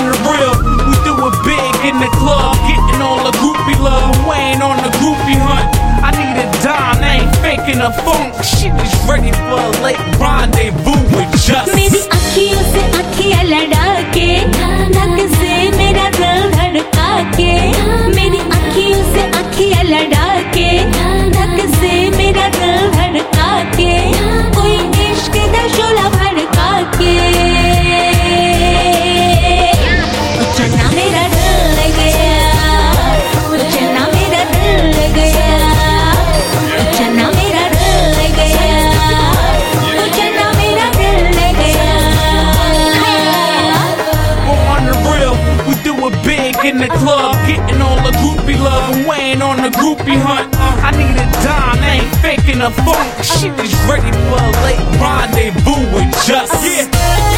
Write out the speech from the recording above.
the real, we do it big in the club, getting all the groupie love. We ain't on the groupie hunt. I need a dime, I ain't faking a funk. She was ready for a late rendezvous with just मेरी अखियों से अखियां लड़ा के, धक से मेरा दिल धड़का के, मेरी अखियों से अखियां लड़ा के, धक से मेरा दिल धड़का के, कोई इश्क का शोला भड़का के, चन्ना मेरा दिल गया, चन्ना मेरा दिल गया, चन्ना मेरा दिल गया, चन्ना मेरा दिल गया. on the real, we do it big in the club, getting all the groupie love. We ain't on the groupie hunt. I need a dime, I ain't faking a funk. She was ready for a late rendezvous with just